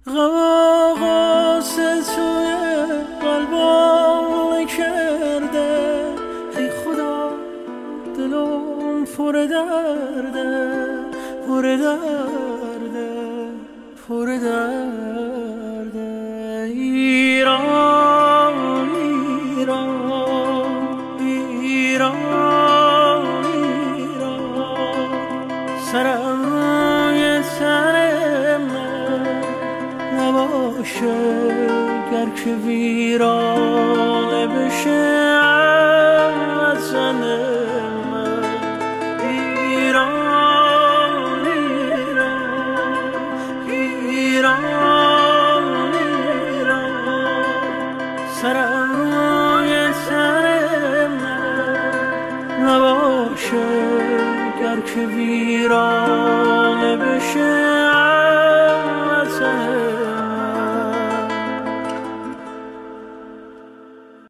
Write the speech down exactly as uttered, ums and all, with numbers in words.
غواص توی قلبم کرده، ای خدا دلم پر درده، پر درده، پر درده. ایران ایران ایران ایران، سرم روی تن من نباشه گر که ویرانه بشه از زن من. ایران ایران ایران ایران، سرم روی تن من نباشه گر که ویرانه بشه